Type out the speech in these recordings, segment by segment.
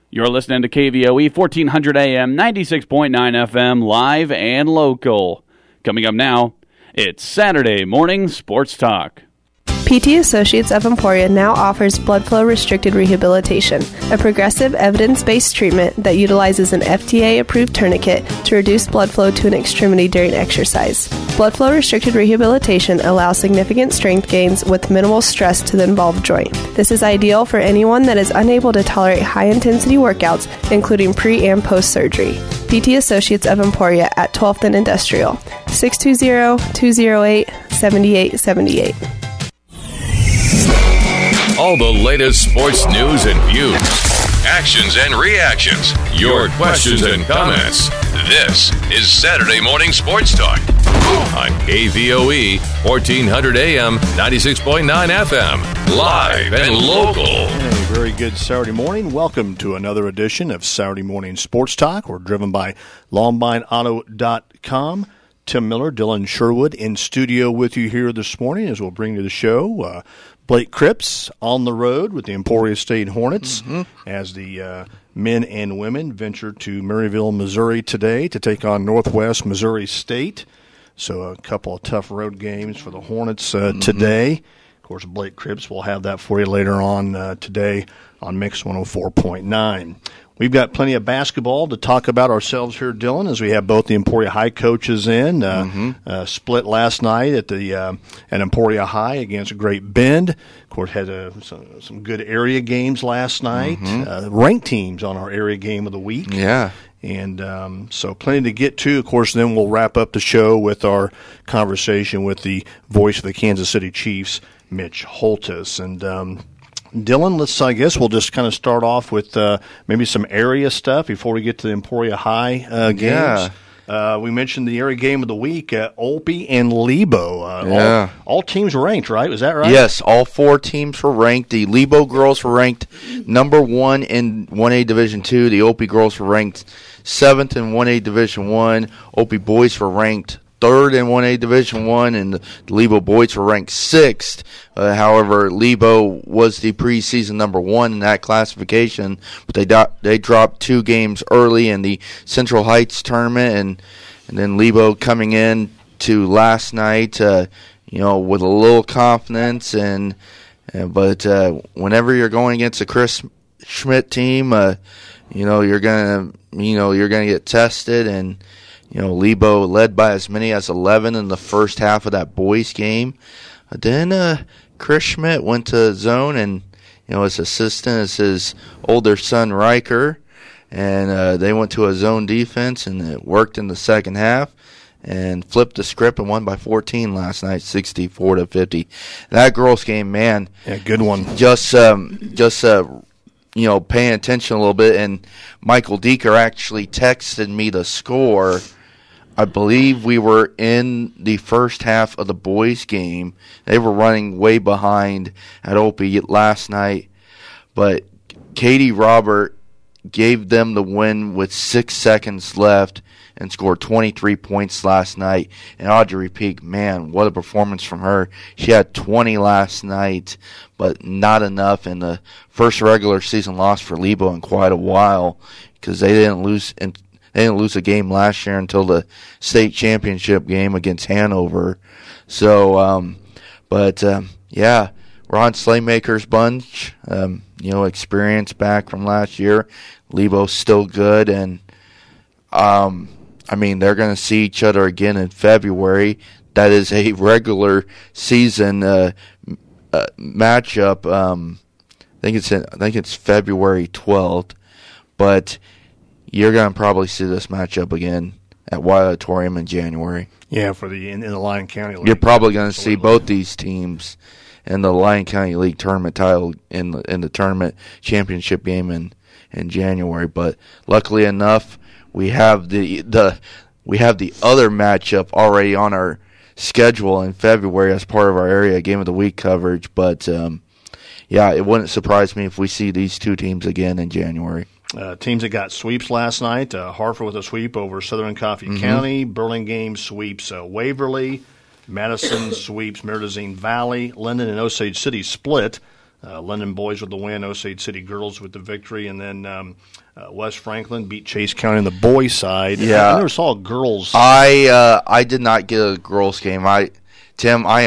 You're listening to KVOE 1400 AM, 96.9 FM, live and local. Coming up now, it's Saturday Morning Sports Talk. PT Associates of Emporia now offers blood flow restricted rehabilitation, a progressive evidence-based treatment that utilizes an FDA-approved tourniquet to reduce blood flow to an extremity during exercise. Blood flow restricted rehabilitation allows significant strength gains with minimal stress to the involved joint. This is ideal for anyone that is unable to tolerate high-intensity workouts, including pre- and post-surgery. PT Associates of Emporia at 12th and Industrial, 620-208-7878. All the latest sports news and views, actions and reactions, your questions and comments. This is Saturday Morning Sports Talk on KVOE 1400 AM, 96.9 FM, live and local. Hey, very good Saturday morning. Welcome to another edition of Saturday Morning Sports Talk. We're driven by LongbineAuto.com. Tim Miller, Dylan Sherwood in studio with you here this morning as we'll bring you the show. Blake Cripps on the road with the Emporia State Hornets as the men and women venture to Maryville, Missouri today to take on Northwest Missouri State. So a couple of tough road games for the Hornets today. Of course, Blake Cripps will have that for you later on today on Mix 104.9. We've got plenty of basketball to talk about ourselves here, Dylan, as we have both the Emporia High coaches in. Split last night at Emporia High against Great Bend. Of course, had some good area games last night. Ranked teams on our area game of the week. Yeah. And so plenty to get to. Of course, then we'll wrap up the show with our conversation with the voice of the Kansas City Chiefs, Mitch Holthus. And Dylan, I guess we'll just kind of start off with maybe some area stuff before we get to the Emporia High games. Yeah. We mentioned the area game of the week, Olpe and Lebo. All teams were ranked, right? Was that right? Yes, all four teams were ranked. The Lebo girls were ranked number 1 in 1A Division II. The Olpe girls were ranked 7th in 1A Division I. Olpe boys were ranked 3rd in 1A Division I, and the Lebo boys were ranked 6th. However, Lebo was the preseason number 1 in that classification, but they dropped 2 games early in the Central Heights tournament, and then Lebo coming in to last night, with a little confidence, but whenever you're going against a Chris Schmidt team, you're gonna get tested, and Lebo led by as many as 11 in the first half of that boys game. Then Chris Schmidt went to zone, and his assistant is his older son Riker, and they went to a zone defense, and it worked in the second half, and flipped the script and won by 14 last night, 64-50. That girls game, man, good one. Just paying attention a little bit, and Michael Deeker actually texted me the score. I believe we were in the first half of the boys' game. They were running way behind at Olpe last night, but Katie Robert gave them the win with 6 seconds left and scored 23 points last night. And Audrey Peak, man, what a performance from her. She had 20 last night, but not enough in the first regular season loss for Lebo in quite a while, because they didn't lose a game last year until the state championship game against Hanover. So, Ron Slaymaker's bunch, experience back from last year. Lebo's still good, and they're going to see each other again in February. That is a regular season matchup. I think it's February 12th, but you're going to probably see this matchup again at White Auditorium in January. Yeah, for in the Lyon County League. You're probably going to see both these teams in the Lyon County League tournament title in the tournament championship game in January. But luckily enough, we have the other matchup already on our schedule in February as part of our area game of the week coverage. But it wouldn't surprise me if we see these two teams again in January. Teams that got sweeps last night, Hartford with a sweep over Southern Coffee County, Burlingame sweeps Waverly, Madison sweeps Meridazine Valley, Linden and Osage City split. London boys with the win, Osage City girls with the victory, and then West Franklin beat Chase County on the boys' side. Yeah. I never saw girls. I did not get a girls game. Tim, I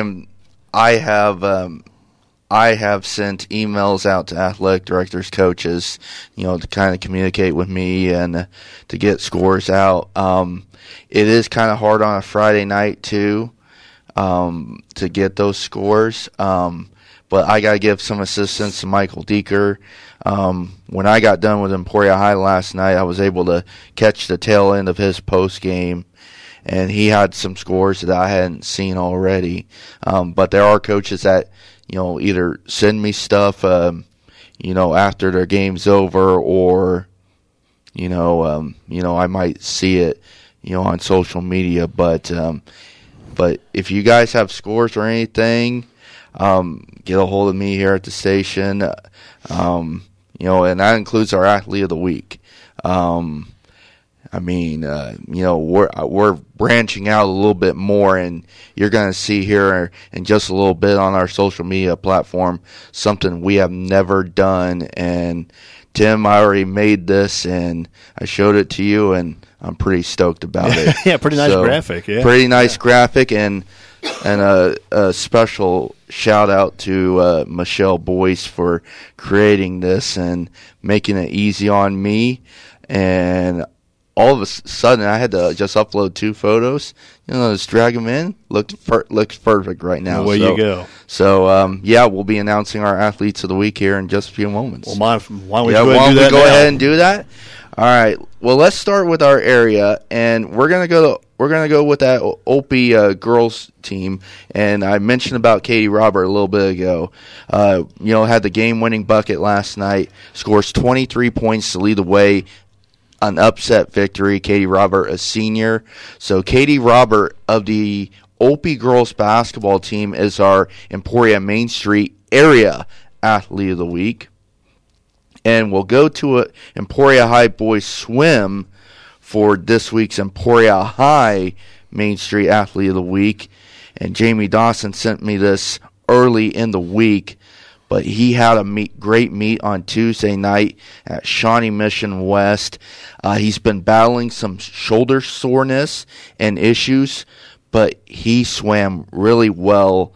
have sent emails out to athletic directors, coaches, to kind of communicate with me and to get scores out. It is kind of hard on a Friday night too, to get those scores. But I got to give some assistance to Michael Deeker. When I got done with Emporia High last night, I was able to catch the tail end of his post game, and he had some scores that I hadn't seen already. But there are coaches that either send me stuff, after their game's over, or I might see it, on social media. But if you guys have scores or anything, get a hold of me here at the station, and that includes our athlete of the week. We're branching out a little bit more, and you're going to see here in just a little bit on our social media platform something we have never done. And Tim, I already made this, and I showed it to you, and I'm pretty stoked about it. Yeah, pretty nice graphic. Yeah, pretty nice graphic, and a special shout out to Michelle Boyce for creating this and making it easy on me. And all of a sudden, I had to just upload 2 photos. Just drag them in. Looks perfect right now. Away you go. So, we'll be announcing our athletes of the week here in just a few moments. Well, why don't we go ahead and do that? All right. Well, let's start with our area, and we're gonna go with that Opie girls team. And I mentioned about Katie Robert a little bit ago. Had the game-winning bucket last night. Scores 23 points to lead the way. An upset victory. Katie Robert, a senior. So Katie Robert of the Opie girls basketball team is our Emporia Main Street area athlete of the week. And we'll go to Emporia High boys swim for this week's Emporia High Main Street athlete of the week. And Jamie Dawson sent me this early in the week. But he had a great meet on Tuesday night at Shawnee Mission West. He's been battling some shoulder soreness and issues, but he swam really well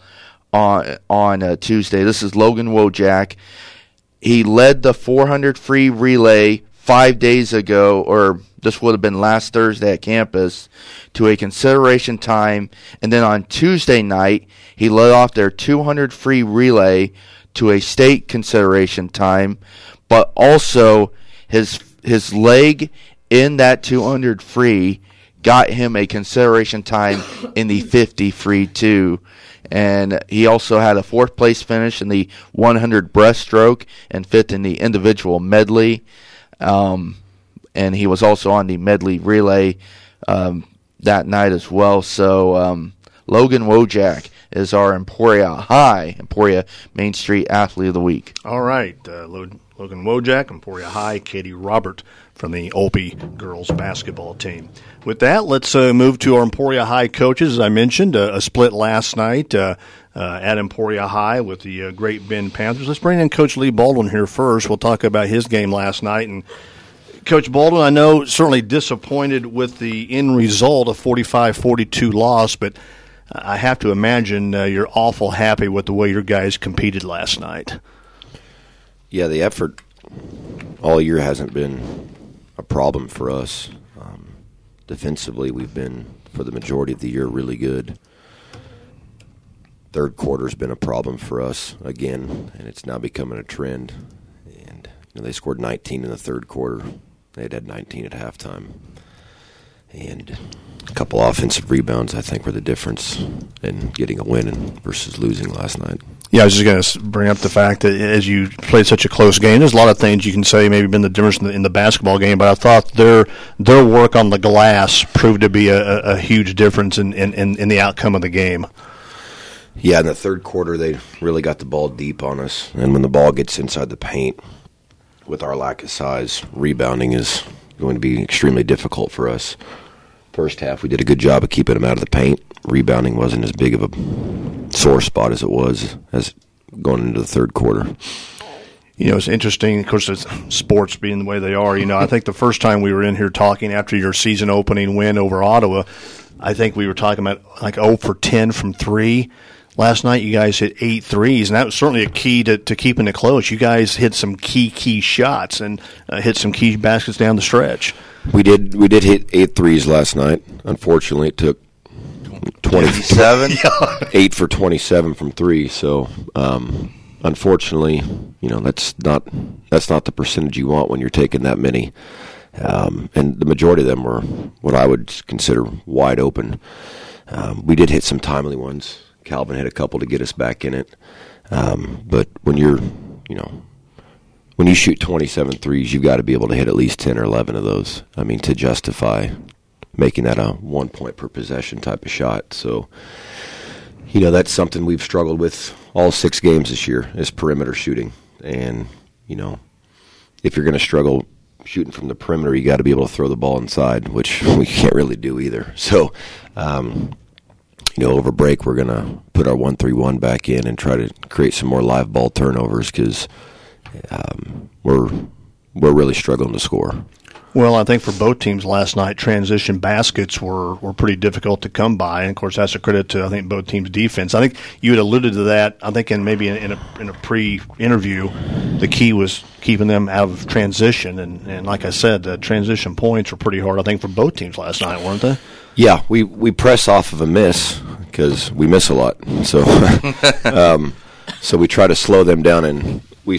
on Tuesday. This is Logan Wojak. He led the 400 free relay 5 days ago, or this would have been last Thursday at campus, to a consideration time. And then on Tuesday night, he led off their 200 free relay to a state consideration time, but also his leg in that 200 free got him a consideration time in the 50 free too. And he also had a 4th place finish in the 100 breaststroke and 5th in the individual medley. And he was also on the medley relay that night as well. So Logan Wojak is our Emporia Main Street Athlete of the Week. All right. Logan Wojak, Emporia High, Katie Robert from the Opie girls basketball team. With that, let's move to our Emporia High coaches. As I mentioned, a split last night at Emporia High with the Great Bend Panthers. Let's bring in Coach Lee Baldwin here first. We'll talk about his game last night. And Coach Baldwin, I know certainly disappointed with the end result of 45-42 loss, but I have to imagine you're awful happy with the way your guys competed last night. Yeah, the effort all year hasn't been a problem for us. Defensively, we've been, for the majority of the year, really good. Third quarter's been a problem for us again, and it's now becoming a trend. And they scored 19 in the third quarter. They'd had 19 at halftime. And a couple offensive rebounds, I think, were the difference in getting a win versus losing last night. Yeah, I was just going to bring up the fact that as you played such a close game, there's a lot of things you can say maybe been the difference in the basketball game, but I thought their work on the glass proved to be a huge difference in the outcome of the game. Yeah, in the third quarter, they really got the ball deep on us, and when the ball gets inside the paint, with our lack of size, rebounding is going to be extremely difficult for us. First half, we did a good job of keeping them out of the paint. Rebounding wasn't as big of a sore spot as it was going into the third quarter. You know, it's interesting, of course, it's sports being the way they are. You know, I think the first time we were in here talking after your season opening win over Ottawa, I think we were talking about like 0 for 10 from 3. Last night you guys hit 8 threes, and that was certainly a key to keeping it close. You guys hit some key shots and hit some key baskets down the stretch. We did hit 8 threes last night. Unfortunately, it took 27? 8 for 27 from 3, so unfortunately, you know, that's not the percentage you want when you're taking that many. And the majority of them were what I would consider wide open. We did hit some timely ones. Calvin hit a couple to get us back in it. But when you shoot 27 threes, you've got to be able to hit at least 10 or 11 of those. I mean, to justify making that a 1 point per possession type of shot. So, you know, that's something we've struggled with all 6 games this year is perimeter shooting. And, you know, if you're going to struggle shooting from the perimeter, you got to be able to throw the ball inside, which we can't really do either. So, you know, over break, we're going to put our 1-3-1 back in and try to create some more live ball turnovers because we're really struggling to score. Well, I think for both teams last night, transition baskets were pretty difficult to come by, and of course that's a credit to I think both teams' defense. I think you had alluded to that. I think in a pre-interview, the key was keeping them out of transition, and like I said, the transition points were pretty hard. I think for both teams last night, weren't they? Yeah, we press off of a miss because we miss a lot. So so we try to slow them down in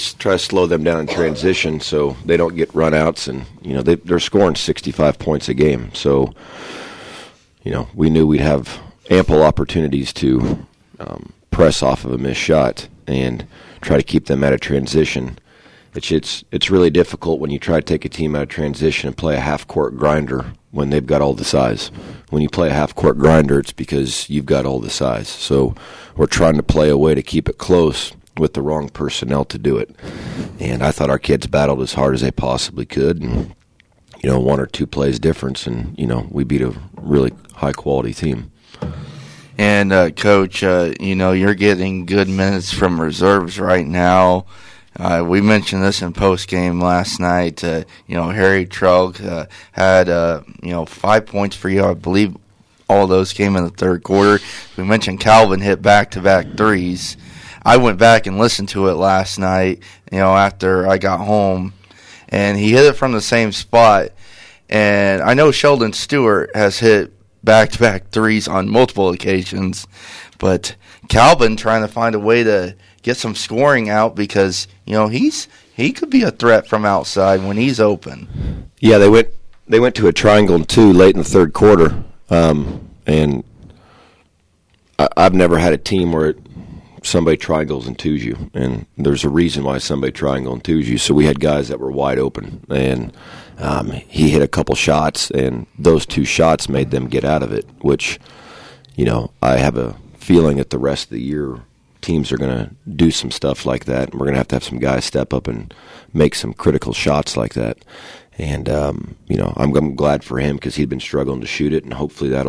transition so they don't get runouts, and you know they're scoring 65 points a game. So you know we knew we'd have ample opportunities to press off of a missed shot and try to keep them out of transition. It's really difficult when you try to take a team out of transition and play a half-court grinder when they've got all the size. When you play a half-court grinder, it's because you've got all the size. So we're trying to play a way to keep it close with the wrong personnel to do it. And I thought our kids battled as hard as they possibly could. And, you know, 1 or 2 plays difference, and, you know, we beat a really high-quality team. And, Coach, you know, you're getting good minutes from reserves right now. We mentioned this in post-game last night. You know, Harry Trelk had, 5 points for you. I believe all those came in the third quarter. We mentioned Calvin hit back-to-back threes. I went back and listened to it last night, you know, after I got home, and he hit it from the same spot. And I know Sheldon Stewart has hit back-to-back threes on multiple occasions, but Calvin trying to find a way to get some scoring out because, you know, he could be a threat from outside when he's open. Yeah, they went to a triangle and 2 late in the third quarter, and I've never had a team where somebody triangles and 2s you, and there's a reason why somebody triangle and 2s you. So we had guys that were wide open, and he hit a couple shots, and those 2 shots made them get out of it, which, you know, I have a feeling that the rest of the year teams are going to do some stuff like that, and we're going to have some guys step up and make some critical shots like that. And, you know, I'm glad for him because he'd been struggling to shoot it, and hopefully that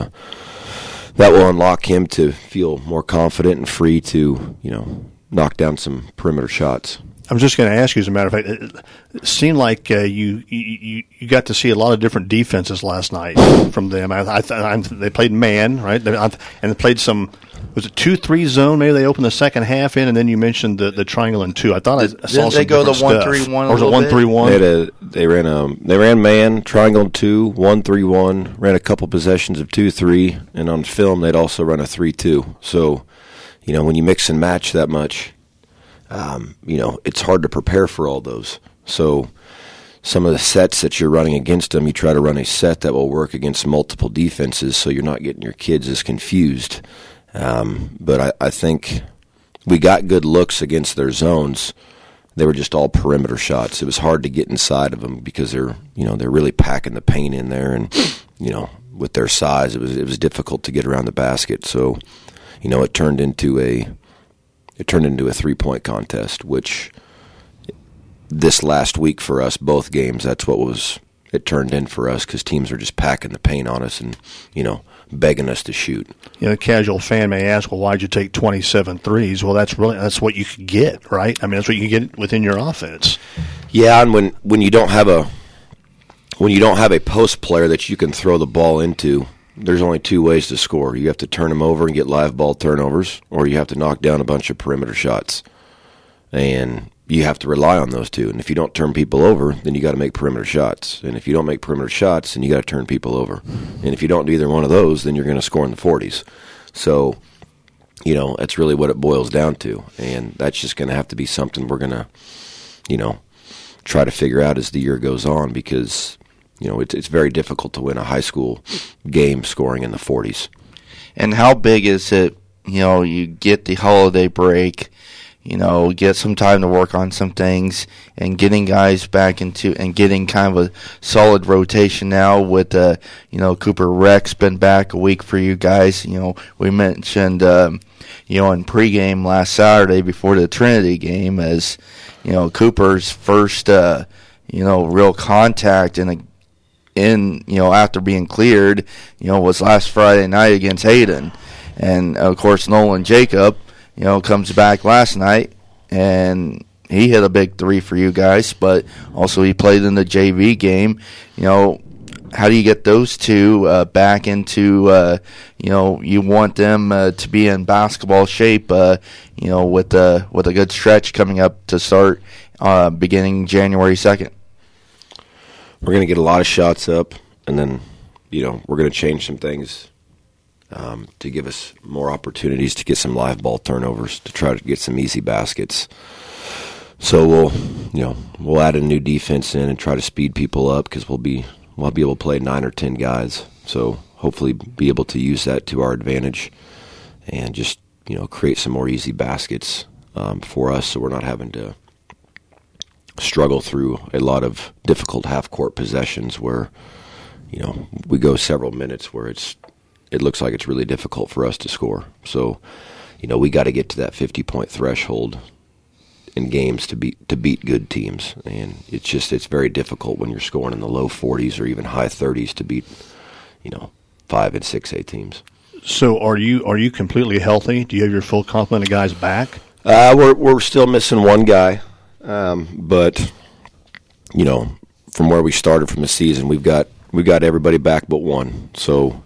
will unlock him to feel more confident and free to, you know, knock down some perimeter shots. I was just going to ask you, as a matter of fact, it seemed like you got to see a lot of different defenses last night from them. They played man, right? And they played some, was it 2-3 zone? Maybe they opened the second half in, and then you mentioned the triangle and 2. I thought I saw some different stuff. Did they go the 1-3-1 or was it 1-3-1? They ran man, triangle and 2, 1-3-1, ran a couple possessions of 2-3, and on film they'd also run a 3-2. So, you know, when you mix and match that much, you know, it's hard to prepare for all those. So some of the sets that you're running against them, you try to run a set that will work against multiple defenses so you're not getting your kids as confused. But I think we got good looks against their zones. They were just all perimeter shots. It was hard to get inside of them because they're really packing the paint in there, and, you know, with their size, it was difficult to get around the basket. So, you know, it turned into a 3-point contest, which this last week for us, both games, that's what was it turned in for us because teams are just packing the paint on us and, begging us to shoot. A casual fan may ask, well, why'd you take 27 threes? Well, that's what you could get, right? I mean, that's what you can get within your offense. Yeah, and when you don't have a post player that you can throw the ball into, there's only two ways to score. You have to turn them over and get live ball turnovers, or you have to knock down a bunch of perimeter shots. And you have to rely on those two. And if you don't turn people over, then you got to make perimeter shots. And if you don't make perimeter shots, then you got to turn people over. And if you don't do either one of those, then you're going to score in the 40s. So, that's really what it boils down to. And that's just going to have to be something we're going to, try to figure out as the year goes on because, it's very difficult to win a high school game scoring in the 40s. And how big is it, you get the holiday break, get some time to work on some things and getting guys back into and getting kind of a solid rotation now with, Cooper Rex been back a week for you guys. We mentioned, in pregame last Saturday before the Trinity game as, Cooper's first, real contact after being cleared, was last Friday night against Hayden. And, of course, Nolan Jacob, comes back last night, and he hit a big three for you guys, but also he played in the JV game. How do you get those two back into, you want them to be in basketball shape, with a good stretch coming up to start beginning January 2nd? We're going to get a lot of shots up, and then, we're going to change some things to give us more opportunities to get some live ball turnovers, to try to get some easy baskets. So we'll add a new defense in and try to speed people up because we'll be able to play 9 or 10 guys. So hopefully be able to use that to our advantage and just, create some more easy baskets for us so we're not having to struggle through a lot of difficult half-court possessions where, we go several minutes where it looks like it's really difficult for us to score. So, we got to get to that 50-point threshold in games to beat good teams. And it's very difficult when you're scoring in the low 40s or even high 30s to beat, 5 and 6A teams. So are you completely healthy? Do you have your full complement of guys back? We're still missing one guy. But, from where we started from the season, we've got everybody back but one. So,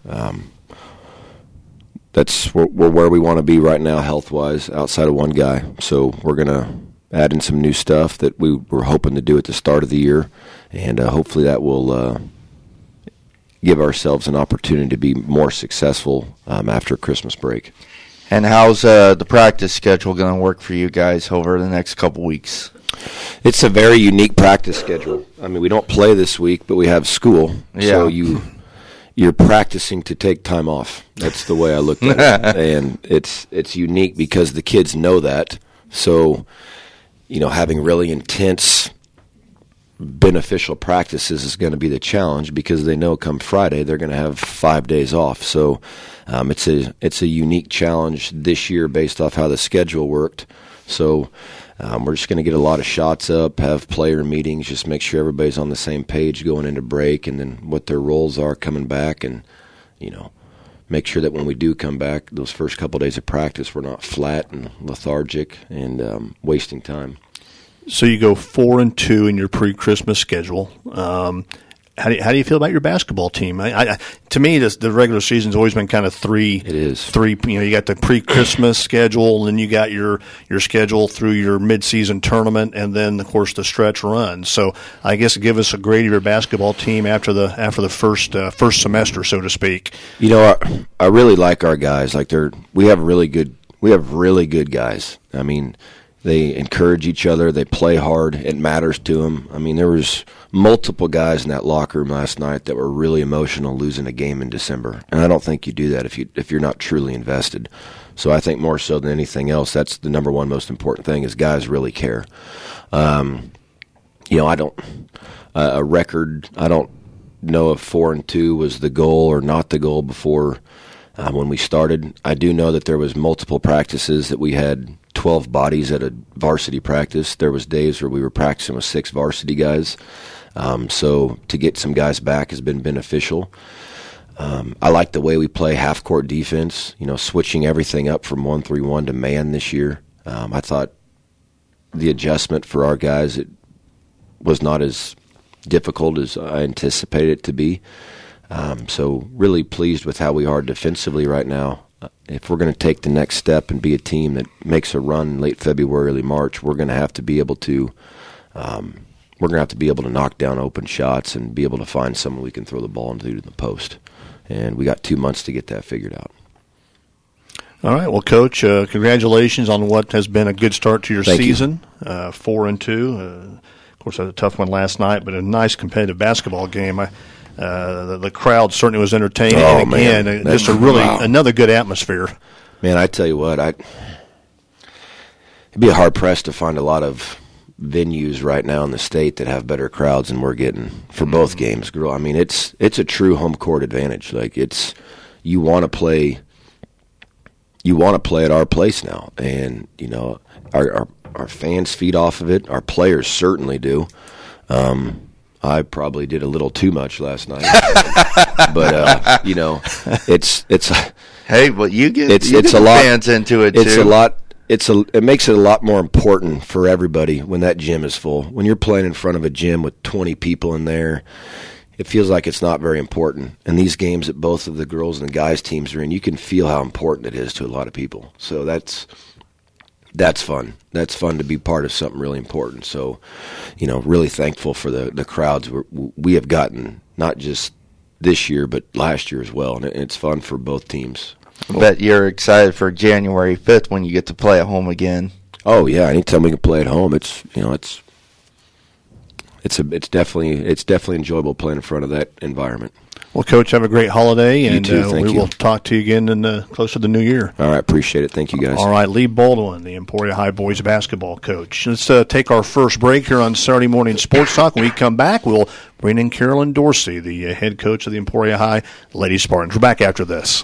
we're where we want to be right now health-wise outside of one guy. So we're going to add in some new stuff that we were hoping to do at the start of the year, and hopefully that will give ourselves an opportunity to be more successful after Christmas break. And how's the practice schedule going to work for you guys over the next couple weeks? It's a very unique practice schedule. I mean, we don't play this week, but we have school. Yeah. So you're practicing to take time off. That's the way I looked at it. And it's unique because the kids know that. So, having really intense beneficial practices is going to be the challenge because they know come Friday they're going to have 5 days off. So it's a unique challenge this year based off how the schedule worked. So we're just going to get a lot of shots up, have player meetings, just make sure everybody's on the same page going into break, and then what their roles are coming back, and make sure that when we do come back, those first couple of days of practice, we're not flat and lethargic and wasting time. So you go 4-2 in your pre-Christmas schedule. How do you feel about your basketball team? To me, the regular season's always been kind of three. It is three. You got the pre-Christmas schedule, and then you got your schedule through your mid-season tournament, and then of course the stretch run. So I guess give us a grade of your basketball team after the first semester, so to speak. I really like our guys. We have really good guys. I mean, they encourage each other. They play hard. It matters to them. I mean, there was multiple guys in that locker room last night that were really emotional losing a game in December, and I don't think you do that if you're not truly invested. So I think more so than anything else, that's the number one most important thing is guys really care. I don't a record. I don't know if 4-2 was the goal or not the goal before when we started. I do know that there was multiple practices that we had 12 bodies at a varsity practice. There was days where we were practicing with 6 varsity guys. So to get some guys back has been beneficial. I like the way we play half-court defense, switching everything up from 1-3-1 to man this year. I thought the adjustment for our guys, it was not as difficult as I anticipated it to be. So really pleased with how we are defensively right now. If we're going to take the next step and be a team that makes a run in late February, early March, we're going to have to be able to knock down open shots and be able to find someone we can throw the ball into the post. And we got 2 months to get that figured out. All right. Well, Coach, congratulations on what has been a good start to your season. 4-2. Of course, I had a tough one last night, but a nice competitive basketball game. The crowd certainly was entertaining. Oh, and again, man. just another good atmosphere. Man, I tell you what, it'd be hard-pressed to find a lot of venues right now in the state that have better crowds than we're getting for both games. I mean, it's a true home court advantage. Like, you want to play at our place now, and our fans feed off of it. Our players certainly do. I probably did a little too much last night, but it's hey, but you get a lot fans into it. It's too. a lot. It makes it a lot more important for everybody when that gym is full. When you're playing in front of a gym with 20 people in there, it feels like it's not very important. And these games that both of the girls and the guys teams are in, you can feel how important it is to a lot of people. So that's fun. That's fun to be part of something really important. So, really thankful for the crowds we have gotten, not just this year, but last year as well. And it's fun for both teams. I bet you're excited for January 5th when you get to play at home again. Oh yeah, anytime we can play at home, it's definitely enjoyable playing in front of that environment. Well, Coach, have a great holiday, and you too, thank we you. will talk to you again close to the new year. All right, appreciate it. Thank you, guys. All right, Lee Baldwin, the Emporia High boys basketball coach. Let's take our first break here on Saturday Morning Sports Talk. When we come back, we'll bring in Carolyn Dorsey, the head coach of the Emporia High Lady Spartans. We're back after this.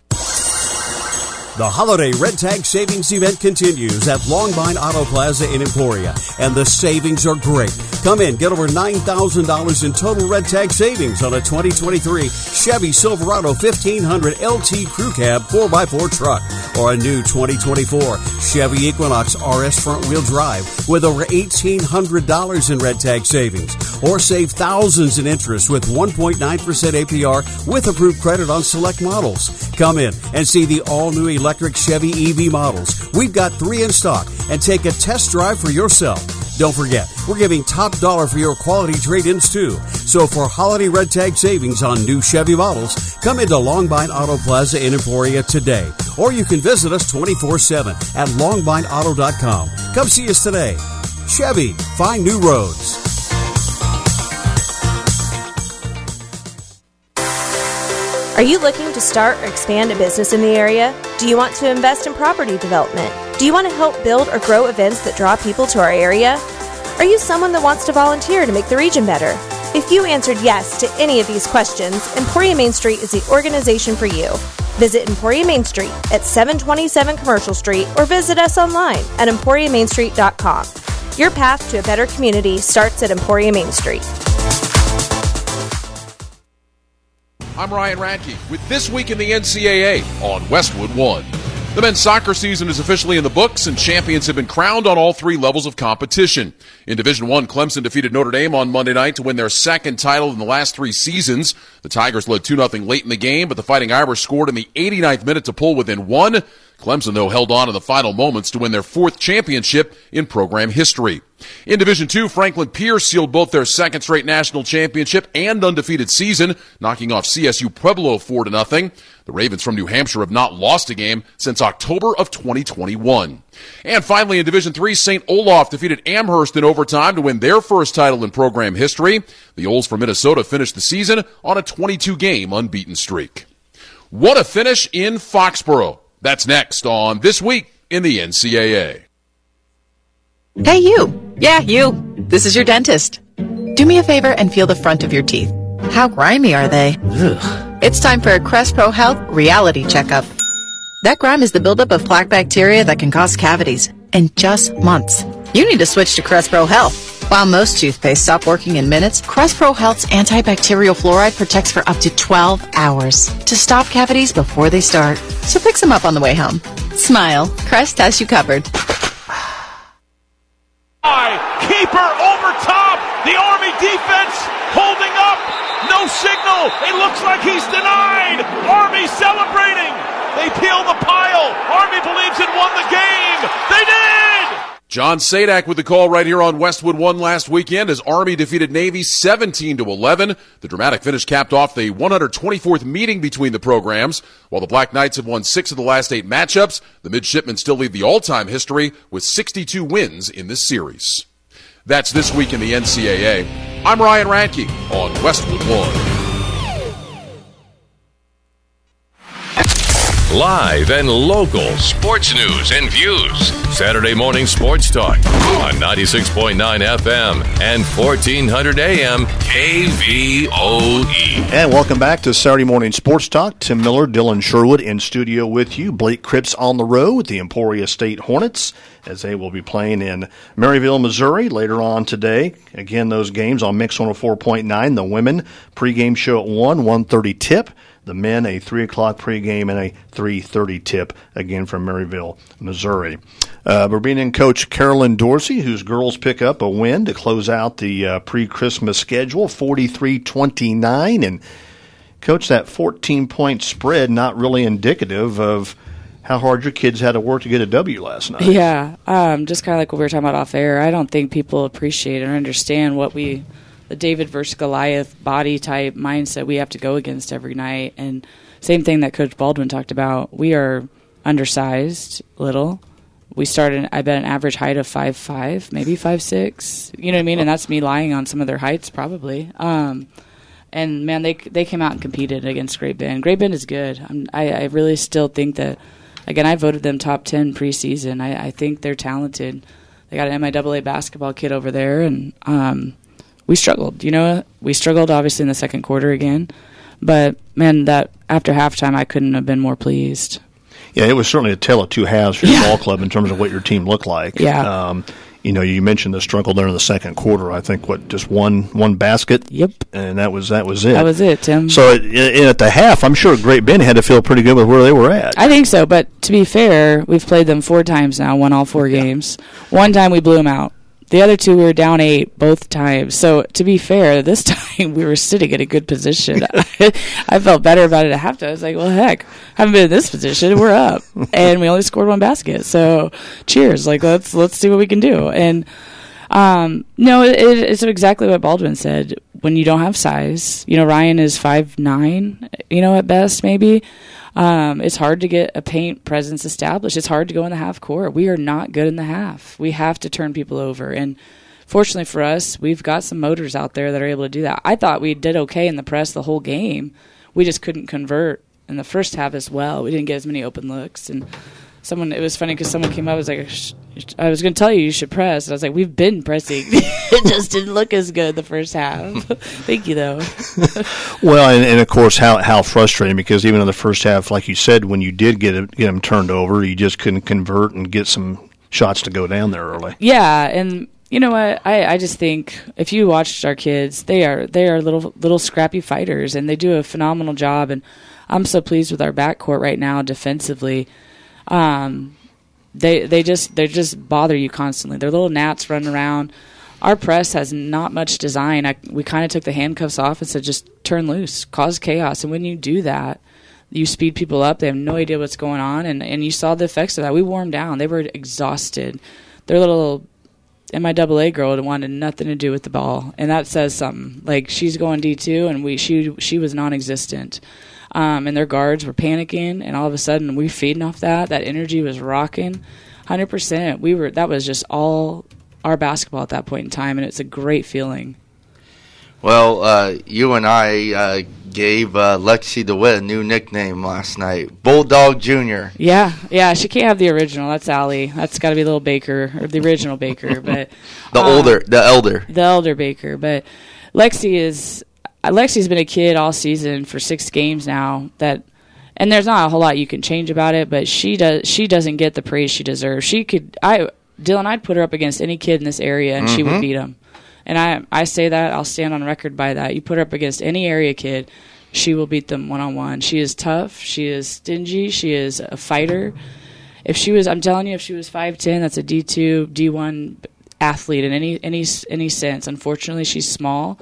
The holiday Red Tag Savings event continues at Longbine Auto Plaza in Emporia, and the savings are great. Come in, get over $9,000 in total Red Tag savings on a 2023 Chevy Silverado 1500 LT Crew Cab 4x4 truck, or a new 2024 Chevy Equinox RS front-wheel drive with over $1,800 in Red Tag savings, or save thousands in interest with 1.9% APR with approved credit on select models. Come in and see the all-new electric Chevy EV models. We've got 3 in stock, and take a test drive for yourself. Don't forget, we're giving top dollar for your quality trade-ins too. So for holiday Red Tag savings on new Chevy models, come into Longbine Auto Plaza in Emporia today. Or you can visit us 24/7 at longbineauto.com. Come see us today. Chevy, find new roads. Are you looking to start or expand a business in the area? Do you want to invest in property development? Do you want to help build or grow events that draw people to our area? Are you someone that wants to volunteer to make the region better? If you answered yes to any of these questions, Emporia Main Street is the organization for you. Visit Emporia Main Street at 727 Commercial Street or visit us online at emporiamainstreet.com. Your path to a better community starts at Emporia Main Street. I'm Ryan Radke with This Week in the NCAA on Westwood One. The men's soccer season is officially in the books, and champions have been crowned on all 3 levels of competition. In Division I, Clemson defeated Notre Dame on Monday night to win their 2nd title in the last 3 seasons. The Tigers led 2-0 late in the game, but the Fighting Irish scored in the 89th minute to pull within 1. Clemson, though, held on in the final moments to win their 4th championship in program history. In Division II, Franklin Pierce sealed both their 2nd straight national championship and undefeated season, knocking off CSU Pueblo 4-0. The Ravens from New Hampshire have not lost a game since October of 2021. And finally, in Division III, St. Olaf defeated Amherst in overtime to win their 1st title in program history. The Oles from Minnesota finished the season on a 22-game unbeaten streak. What a finish in Foxborough. That's next on This Week in the NCAA. Hey, you. Yeah, you. This is your dentist. Do me a favor and feel the front of your teeth. How grimy are they? Ugh. It's time for a Crest Pro Health reality checkup. That grime is the buildup of plaque bacteria that can cause cavities in just months. You need to switch to Crest Pro Health. While most toothpaste stop working in minutes, Crest Pro Health's antibacterial fluoride protects for up to 12 hours to stop cavities before they start. So pick some up on the way home. Smile. Crest has you covered. Keeper over top. The Army defense holding up. No signal. It looks like he's denied. Army celebrating. They peel the pile. Army believes it won the game. They did! John Sadak with the call right here on Westwood One last weekend as Army defeated Navy 17-11. The dramatic finish capped off the 124th meeting between the programs. While the Black Knights have won 6 of the last 8 matchups, the Midshipmen still lead the all-time history with 62 wins in this series. That's This Week in the NCAA. I'm Ryan Radke on Westwood One. Live and local sports news and views. Saturday morning sports talk on 96.9 FM and 1400 AM KVOE. And welcome back to Saturday morning sports talk. Tim Miller, Dylan Sherwood in studio with you. Blake Cripps on the road with the Emporia State Hornets as they will be playing in Maryville, Missouri later on today. Again, those games on Mix 104.9. The women pregame show at 1:30 tip. The men, a 3 o'clock pregame and a 3:30 tip, again from Maryville, Missouri. Berberian coach Carolyn Dorsey, whose girls pick up a win to close out the pre-Christmas schedule, 43-29. And, Coach, that 14-point spread not really indicative of how hard your kids had to work to get a W last night. Yeah, just kind of like what we were talking about off air. I don't think people appreciate or understand what the David versus Goliath body type mindset we have to go against every night. And same thing that Coach Baldwin talked about. We are undersized, little. We started, I bet, an average height of 5'5", maybe 5'6". You know what I mean? And that's me lying on some of their heights, probably. And, man, they came out and competed against Great Bend. Great Bend is good. I really still think that, again, I voted them top 10 preseason. I think they're talented. They got an MIAA basketball kid over there, and we struggled. We struggled obviously in the second quarter again, but man, that after halftime, I couldn't have been more pleased. Yeah, it was certainly a tale of two halves for your ball club in terms of what your team looked like. Yeah. You mentioned the struggle there in the second quarter. I think just one basket. Yep. And that was it. That was it, Tim. So at the half, I'm sure Great Bend had to feel pretty good with where they were at. I think so, but to be fair, we've played them 4 times now, won all 4 games. One time we blew them out. The other 2 we were down 8 both times. So to be fair, this time we were sitting in a good position. I felt better about it at halftime. I was like, well, heck, haven't been in this position. We're up, and we only scored 1 basket. So cheers! Like let's see what we can do. And no, it's exactly what Baldwin said. When you don't have size, Ryan is 5'9", at best maybe. It's hard to get a paint presence established. It's hard to go in the half court. We are not good in the half. We have to turn people over. And fortunately for us, we've got some motors out there that are able to do that. I thought we did okay in the press the whole game. We just couldn't convert in the first half as well. We didn't get as many open looks. And it was funny because someone came up and was like, I was going to tell you should press. And I was like, we've been pressing. It just didn't look as good the first half. Thank you, though. Well, and of course, how frustrating, because even in the first half, like you said, when you did get them turned over, you just couldn't convert and get some shots to go down there early. Yeah, and you know what? I just think if you watched our kids, they are little scrappy fighters, and they do a phenomenal job. And I'm so pleased with our backcourt right now defensively. They just bother you constantly. They're little gnats running around. Our press has not much design. We kind of took the handcuffs off and said just turn loose, cause chaos. And when you do that, you speed people up. They have no idea what's going on, and you saw the effects of that. We wore them down. They were exhausted. Their little MIAA girl wanted nothing to do with the ball, and that says something. Like, she's going D2, and she was non-existent. And their guards were panicking, and all of a sudden we were feeding off that. That energy was rocking 100%. That was just all our basketball at that point in time, and it's a great feeling. Well, you and I gave Lexi DeWitt a new nickname last night, Bulldog Jr. Yeah, she can't have the original. That's Allie. That's got to be Little Baker, or the original Baker. But the elder Baker. But Lexi's been a kid all season for 6 games now. And there's not a whole lot you can change about it, but she doesn't get the praise she deserves. Dylan, I'd put her up against any kid in this area, and she would beat him. And I say that, I'll stand on record by that. You put her up against any area kid, she will beat them one-on-one. She is tough. She is stingy. She is a fighter. I'm telling you, if she was 5'10", that's a D2, D1 athlete in any sense. Unfortunately, she's small.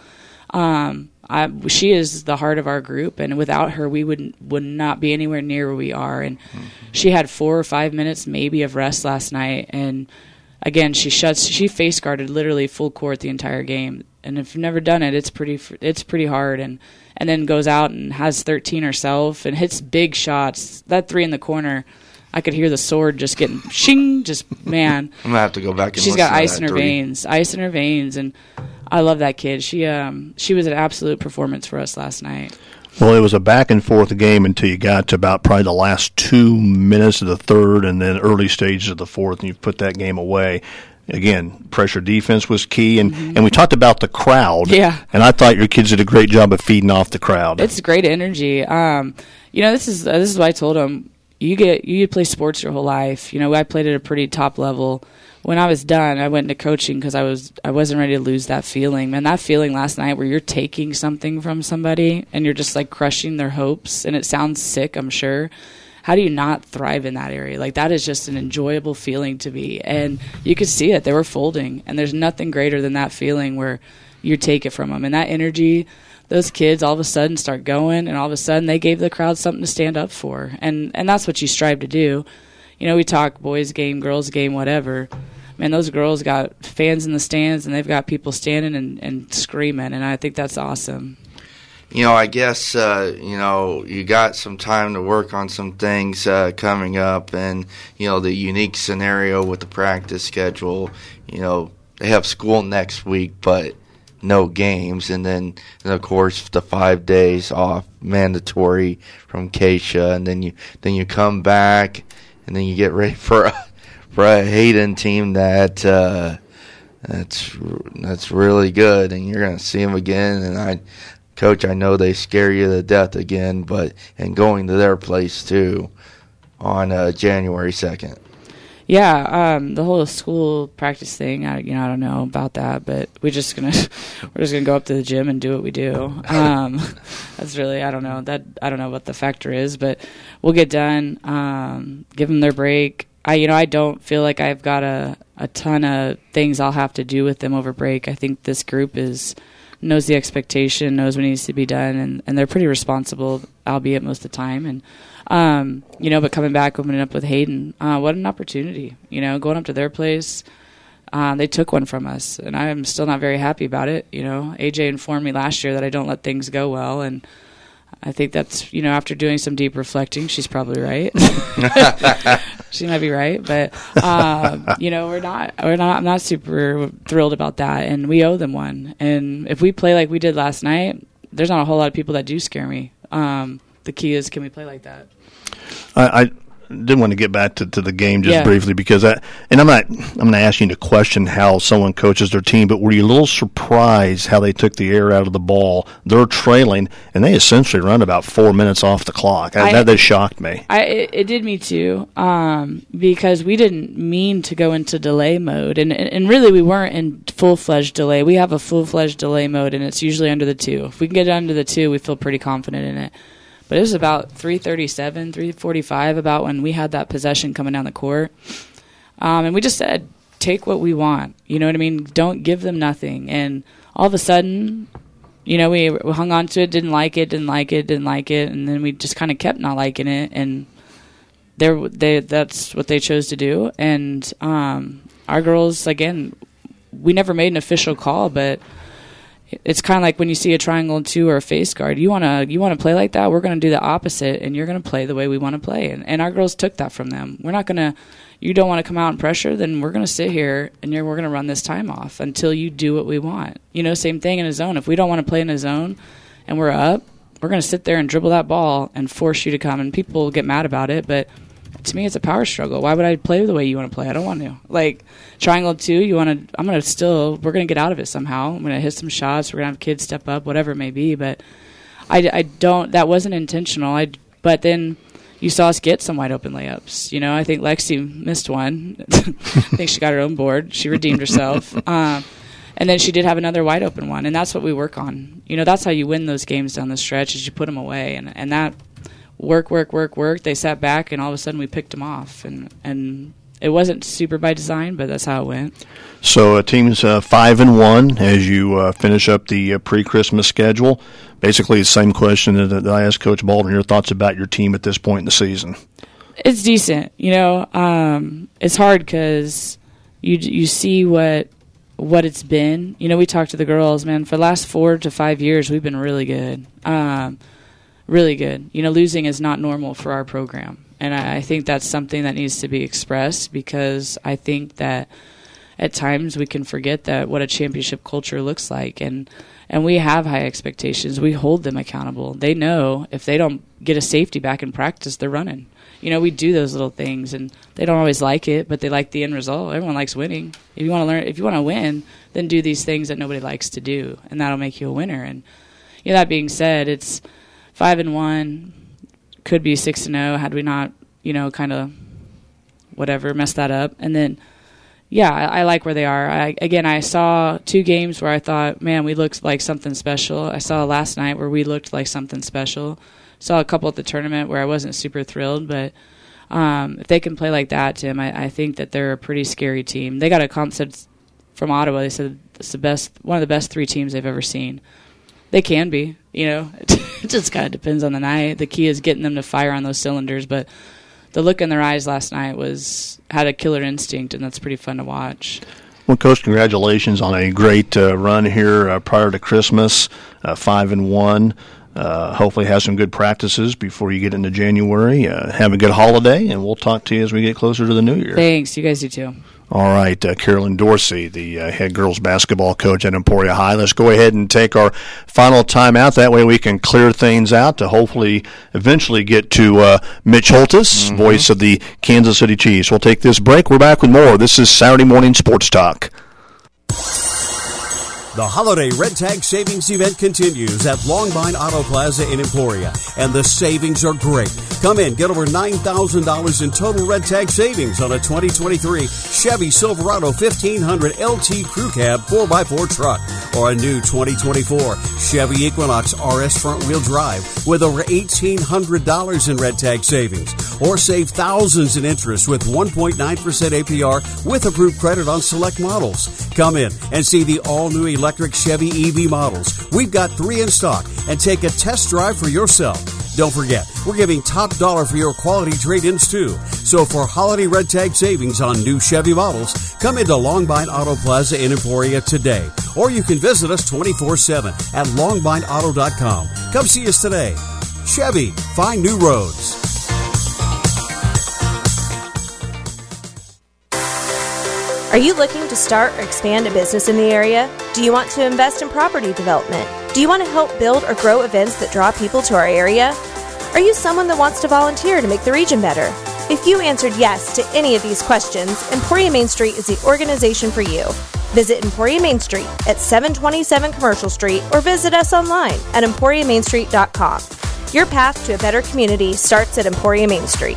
She is the heart of our group, and without her, we would not be anywhere near where we are. And she had 4 or 5 minutes maybe of rest last night, and again, she face guarded literally full court the entire game. And if you've never done it, it's pretty hard. And then goes out and has 13 herself and hits big shots. That 3 in the corner, I could hear the sword just getting shing. Man, I'm gonna have to go back and she's listen got to ice that in her three. veins, and I love that kid. She was an absolute performance for us last night. Well, it was a back-and-forth game until you got to about probably the last 2 minutes of the third and then early stages of the fourth, and you put that game away. Again, pressure defense was key, and we talked about the crowd. Yeah. And I thought your kids did a great job of feeding off the crowd. It's great energy. This is what I told them. You play sports your whole life. I played at a pretty top level. When I was done, I went into coaching because I wasn't ready to lose that feeling. Man, that feeling last night where you're taking something from somebody and you're just like crushing their hopes, and it sounds sick, I'm sure. How do you not thrive in that area? Like, that is just an enjoyable feeling to be. And you could see it. They were folding, and there's nothing greater than that feeling where you take it from them. And that energy, those kids all of a sudden start going, and all of a sudden they gave the crowd something to stand up for. And that's what you strive to do. We talk boys game, girls game, whatever. Man, those girls got fans in the stands, and they've got people standing and screaming, and I think that's awesome. I guess, you got some time to work on some things coming up, and, the unique scenario with the practice schedule. They have school next week, but no games, and then of course the 5 days off mandatory from Keisha, and then you come back, and then you get ready for a Hayden team that's really good, and you're gonna see them again. And Coach, I know they scare you to death again, and going to their place too on January 2nd. Yeah, the whole school practice thing, I don't know about that, but we're just gonna go up to the gym and do what we do. That's really, I don't know what the factor is, but we'll get done. Give them their break. I don't feel like I've got a ton of things I'll have to do with them over break. I think this group knows the expectation, knows what needs to be done, and they're pretty responsible, albeit most of the time. And but coming back, opening up with Hayden, what an opportunity. Going up to their place, they took one from us, and I'm still not very happy about it. AJ informed me last year that I don't let things go well, and I think that's, after doing some deep reflecting, she's probably right. She might be right, but I'm not super thrilled about that, and we owe them one. And if we play like we did last night, there's not a whole lot of people that do scare me. The key is, can we play like that? I did want to get back to the game just briefly, because I'm going to ask you to question how someone coaches their team, but were you a little surprised how they took the air out of the ball? They're trailing, and they essentially run about 4 minutes off the clock. That shocked me. It did me too, because we didn't mean to go into delay mode, and really we weren't in full-fledged delay. We have a full-fledged delay mode, and it's usually under the 2. If we can get it under the 2, we feel pretty confident in it. But it was about 3:37, 3:45, about when we had that possession coming down the court. And we just said, take what we want. You know what I mean? Don't give them nothing. And all of a sudden, we hung on to it, didn't like it. And then we just kind of kept not liking it. And that's what they chose to do. And our girls, again, we never made an official call, but it's kind of like when you see a triangle and 2 or a face guard. You want to play like that? We're going to do the opposite, and you're going to play the way we want to play. And our girls took that from them. We're not going to. You don't want to come out and pressure, then we're going to sit here and we're going to run this time off until you do what we want. Same thing in a zone. If we don't want to play in a zone and we're up, we're going to sit there and dribble that ball and force you to come. And people get mad about it, but to me, it's a power struggle. Why would I play the way you want to play? I don't want to. Like, triangle 2, we're going to get out of it somehow. I'm going to hit some shots. We're going to have kids step up, whatever it may be. But that wasn't intentional. But then you saw us get some wide open layups. I think Lexi missed one. I think she got her own board. She redeemed herself. And And then she did have another wide open one, and that's what we work on. That's how you win those games down the stretch, is you put them away. And that work. They sat back, and all of a sudden we picked them off. And it wasn't super by design, but that's how it went. So team's 5-1 as you finish up the pre-Christmas schedule. Basically, the same question that I asked Coach Baldwin. Your thoughts about your team at this point in the season? It's decent. It's hard because you see what it's been. We talked to the girls, man. For the last 4 to 5 years, we've been really good. Really good. Losing is not normal for our program. And I think that's something that needs to be expressed, because I think that at times we can forget that what a championship culture looks like. And we have high expectations. We hold them accountable. They know if they don't get a safety back in practice, they're running. We do those little things, and they don't always like it, but they like the end result. Everyone likes winning. If you want to win, then do these things that nobody likes to do, and that'll make you a winner. And that being said, it's 5-1. Could be 6-0 had we not, kind of messed that up. And then, I like where they are. I saw 2 games where I thought, man, we looked like something special. I saw last night where we looked like something special. Saw a couple at the tournament where I wasn't super thrilled, but if they can play like that, Tim, I think that they're a pretty scary team. They got a concept from Ottawa. They said it's one of the best 3 teams they've ever seen. They can be, It just kind of depends on the night. The key is getting them to fire on those cylinders, but the look in their eyes last night had a killer instinct, and that's pretty fun to watch. Well, Coach, congratulations on a great run here prior to Christmas, 5-1. Hopefully have some good practices before you get into January. Have a good holiday, and we'll talk to you as we get closer to the new year. Thanks. You guys do too. All right, Carolyn Dorsey, the head girls basketball coach at Emporia High. Let's go ahead and take our final time out. That way we can clear things out to hopefully eventually get to Mitch Holtis, voice of the Kansas City Chiefs. We'll take this break. We're back with more. This is Saturday Morning Sports Talk. The holiday Red Tag Savings event continues at Longmine Auto Plaza in Emporia, and the savings are great. Come in, get over $9,000 in total Red Tag savings on a 2023 Chevy Silverado 1500 LT Crew Cab 4x4 truck, or a new 2024 Chevy Equinox RS front-wheel drive with over $1,800 in Red Tag savings, or save thousands in interest with 1.9% APR with approved credit on select models. Come in and see the all-new electric Chevy EV models. We've got 3 in stock, and take a test drive for yourself. Don't forget, we're giving top dollar for your quality trade-ins too. So for holiday Red Tag savings on new Chevy models, come into Longmine Auto Plaza in Emporia today. Or you can visit us 24/7 at longmineauto.com. Come see us today. Chevy, find new roads. Are you looking to start or expand a business in the area? Do you want to invest in property development? Do you want to help build or grow events that draw people to our area? Are you someone that wants to volunteer to make the region better? If you answered yes to any of these questions, Emporia Main Street is the organization for you. Visit Emporia Main Street at 727 Commercial Street, or visit us online at emporiamainstreet.com. Your path to a better community starts at Emporia Main Street.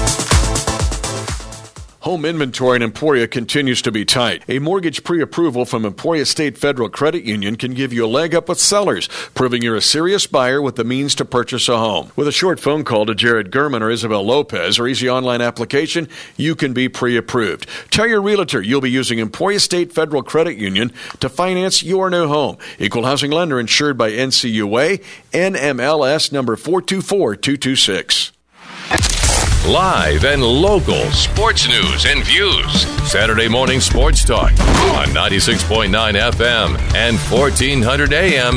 Home inventory in Emporia continues to be tight. A mortgage pre-approval from Emporia State Federal Credit Union can give you a leg up with sellers, proving you're a serious buyer with the means to purchase a home. With a short phone call to Jared Gurman or Isabel Lopez or easy online application, you can be pre-approved. Tell your realtor you'll be using Emporia State Federal Credit Union to finance your new home. Equal housing lender insured by NCUA, NMLS number 424226. Live and local sports news and views. Saturday Morning Sports Talk on 96.9 FM and 1400 AM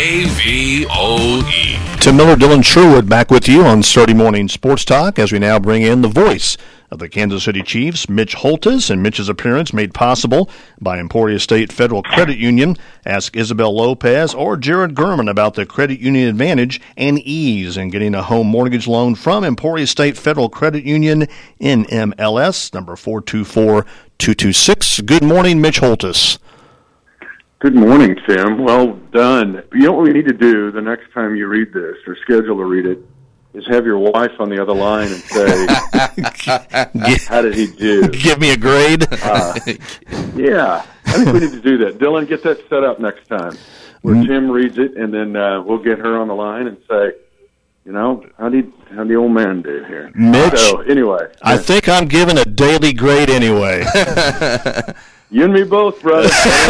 KVOE. Tim Miller, Dylan Sherwood back with you on Saturday Morning Sports Talk as we now bring in the voice of the Kansas City Chiefs, Mitch Holtis, and Mitch's appearance made possible by Emporia State Federal Credit Union. Ask Isabel Lopez or Jared Gurman about the credit union advantage and ease in getting a home mortgage loan from Emporia State Federal Credit Union, NMLS number 424226. Good morning, Mitch Holtis. Good morning, Tim. Well done. You know what we need to do the next time you read this, or schedule to read it, is have your wife on the other line and say, how did he do? Give me a grade. Yeah. think we need to do that. Dylan, get that set up next time where Tim reads it, and then we'll get her on the line and say, how the old man do here? Mitch, so, anyway. I think I'm giving a daily grade anyway. You and me both, brother.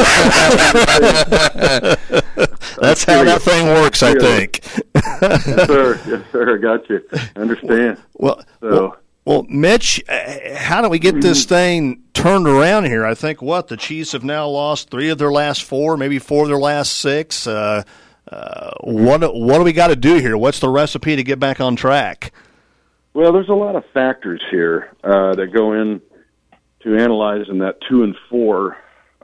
That's how that thing works, I think. Yes, sir. Yes, sir. I got you. I understand. Well, Mitch, how do we get this thing turned around here? I think, the Chiefs have now lost 3 of their last 4, maybe 4 of their last 6. What do we got to do here? What's the recipe to get back on track? Well, there's a lot of factors here that go in to analyzing that 2 and 4,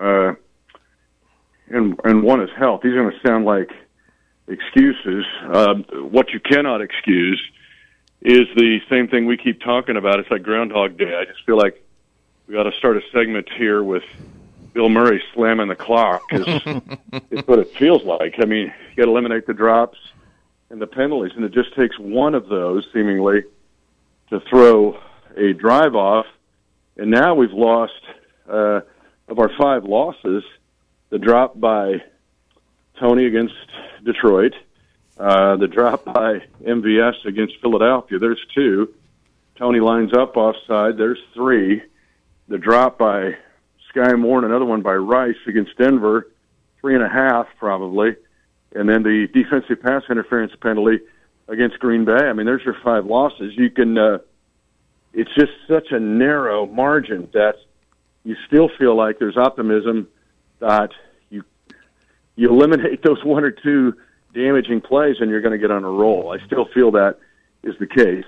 and one is health. These are going to sound like excuses. What you cannot excuse is the same thing we keep talking about. It's like Groundhog Day. I just feel like we got to start a segment here with Bill Murray slamming the clock, because it's what it feels like. I mean, you got to eliminate the drops and the penalties, and it just takes one of those, seemingly, to throw a drive off. And now we've lost, of our 5 losses, the drop by Tony against Detroit, the drop by MVS against Philadelphia, there's 2. Tony lines up offside, there's 3. The drop by Sky Moore and another one by Rice against Denver, 3.5 probably. And then the defensive pass interference penalty against Green Bay. I mean, there's your 5 losses. You can, it's just such a narrow margin that you still feel like there's optimism that you eliminate those 1 or 2 damaging plays and you're going to get on a roll. I still feel that is the case.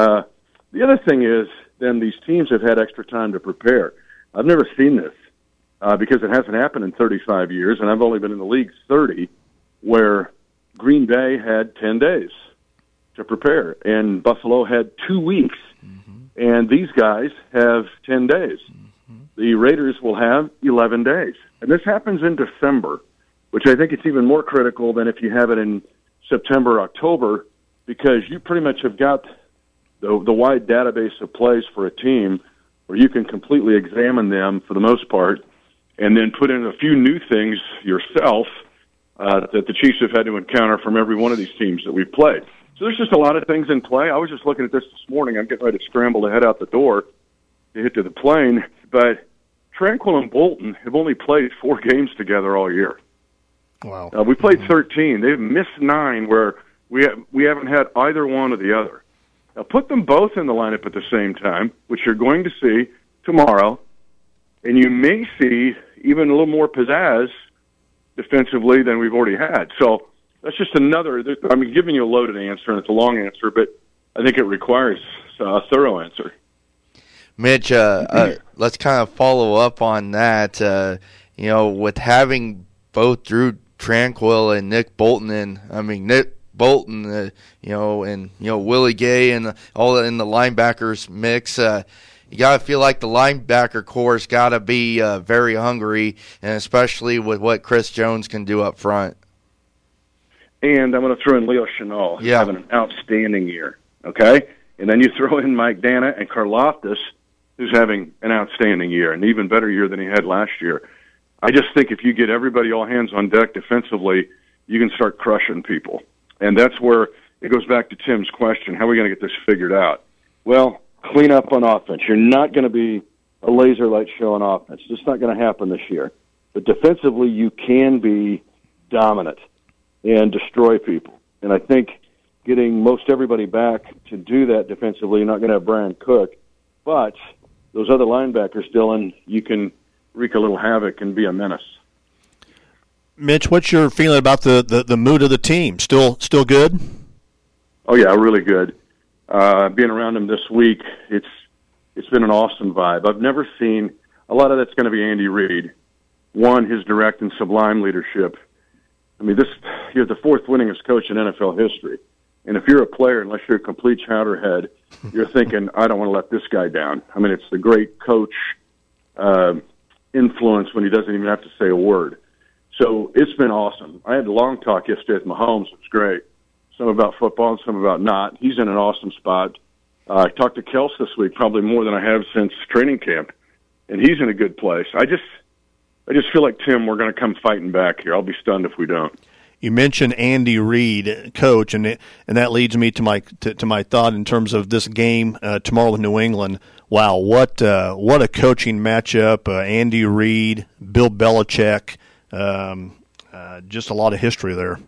The other thing is, then these teams have had extra time to prepare. I've never seen this because it hasn't happened in 35 years, and I've only been in the league 30, where Green Bay had 10 days to prepare, and Buffalo had 2 weeks, and these guys have 10 days. The Raiders will have 11 days. And this happens in December, which I think it's even more critical than if you have it in September, October, because you pretty much have got the wide database of plays for a team where you can completely examine them for the most part and then put in a few new things yourself that the Chiefs have had to encounter from every one of these teams that we've played. So there's just a lot of things in play. I was just looking at this morning. I'm getting ready to scramble to head out the door to hit to the plane. But Tranquil and Bolton have only played 4 games together all year. Wow. We played 13. They've missed 9 where we haven't had either one or the other. Now, put them both in the lineup at the same time, which you're going to see tomorrow, and you may see even a little more pizzazz defensively than we've already had. So that's just another – I'm giving you a loaded answer, and it's a long answer, but I think it requires a thorough answer. Mitch, let's kind of follow up on that. With having both Drew Tranquil and Nick Bolton in, Nick Bolton, and Willie Gay and all in the linebackers mix. You got to feel like the linebacker core's got to be very hungry, and especially with what Chris Jones can do up front. And I'm going to throw in Leo Chenal, who's having an outstanding year. Okay, and then you throw in Mike Dana and Karlaftis, who's having an outstanding year, an even better year than he had last year. I just think if you get everybody all hands on deck defensively, you can start crushing people. And that's where it goes back to Tim's question, how are we going to get this figured out? Well, clean up on offense. You're not going to be a laser light show on offense. It's just not going to happen this year. But defensively, you can be dominant and destroy people. And I think getting most everybody back to do that defensively, you're not going to have Brian Cook. But those other linebackers, Dylan, you can wreak a little havoc and be a menace. Mitch, what's your feeling about the mood of the team? Still good? Oh yeah, really good. Being around them this week, it's been an awesome vibe. I've never seen a lot of that's going to be Andy Reid. One, his direct and sublime leadership. You're the 4th winningest coach in NFL history, and if you're a player, unless you're a complete chowderhead, you're thinking, I don't want to let this guy down. It's the great coach influence when he doesn't even have to say a word. So it's been awesome. I had a long talk yesterday with Mahomes. It was great. Some about football and some about not. He's in an awesome spot. I talked to Kels this week, probably more than I have since training camp, and he's in a good place. I I just feel like, Tim, we're going to come fighting back here. I'll be stunned if we don't. You mentioned Andy Reid, coach, and that leads me to my thought in terms of this game tomorrow with New England. Wow, what a coaching matchup! Andy Reid, Bill Belichick, just a lot of history there.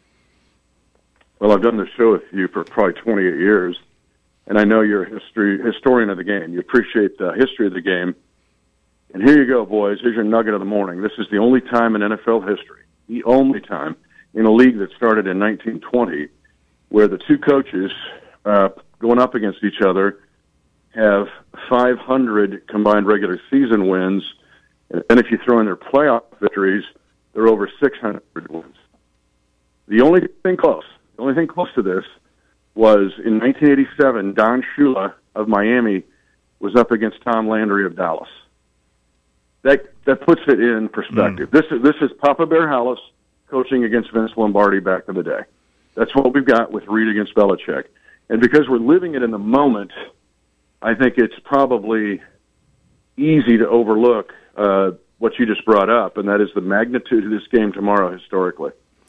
Well, I've done this show with you for probably 28 years, and I know you're a historian of the game. You appreciate the history of the game. And here you go, boys. Here's your nugget of the morning. This is the only time in NFL history, the only time in a league that started in 1920, where the two coaches going up against each other have 500 combined regular season wins, and if you throw in their playoff victories, they're over 600 wins. The only thing close to this was in 1987, Don Shula of Miami was up against Tom Landry of Dallas. That puts it in perspective. This is Papa Bear Hallis coaching against Vince Lombardi back in the day. That's what we've got with Reid against Belichick. And because we're living it in the moment, I think it's probably easy to overlook what you just brought up, and that is the magnitude of this game tomorrow historically.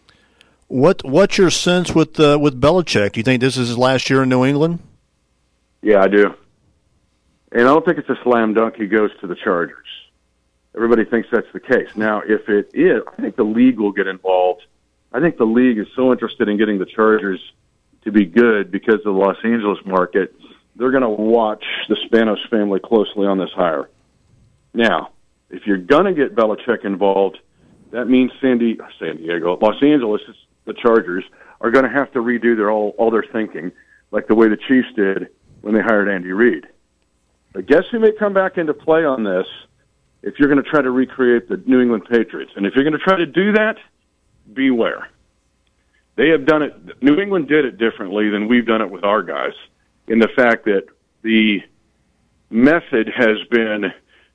What's your sense with Belichick? Do you think this is his last year in New England? Yeah, I do. And I don't think it's a slam dunk he goes to the Chargers. Everybody thinks that's the case. Now, if it is, I think the league will get involved. I think the league is so interested in getting the Chargers to be good because of the Los Angeles market. They're going to watch the Spanos family closely on this hire. Now, if you're going to get Belichick involved, that means San Diego, Los Angeles, the Chargers, are going to have to redo all their thinking, like the way the Chiefs did when they hired Andy Reid. But guess who may come back into play on this if you're going to try to recreate the New England Patriots? And if you're going to try to do that, beware. They have done it. New England did it differently than we've done it with our guys, in the fact that the method has been